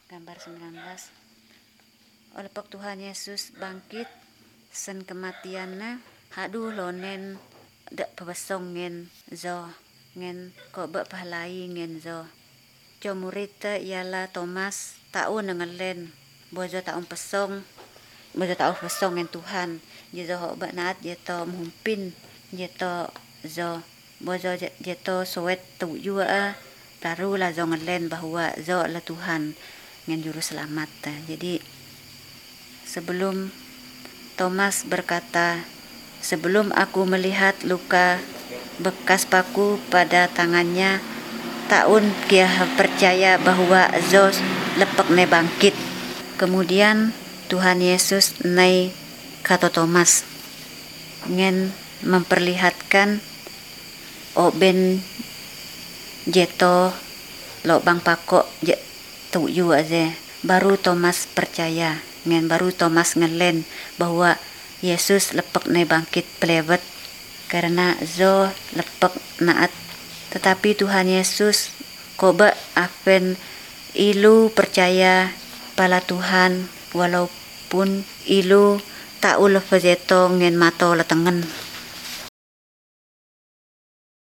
Gambar 19. Oleh pak Tuhan Yesus bangkit sen kematiannya haduh lonen dak pabasong ngen zo ngen ko ba pahalai ngen zo co murid ialah Thomas tau nengelen bojo tau pesong ngen Tuhan jeto ho ba naat jeto mumpin jeto zo bojo jeto soet tu jua taru lah zo ngelen bahwa zo lah Tuhan ngen juru selamat. Jadi sebelum Thomas berkata, sebelum aku melihat luka bekas paku pada tangannya, taun dia percaya bahwa zo lepek ne bangkit. Kemudian Tuhan Yesus nai kata Thomas ngen memperlihatkan oben jeto lo bang pako tuju aja. Baru Thomas percaya ngen baru Thomas ngelen bahwa Yesus lepek ne bangkit pelewet karena zo lepek naat. Tetapi Tuhan Yesus koba akan ilu percaya pala Tuhan walaupun ilu tau lepejeto ngen mato letengen.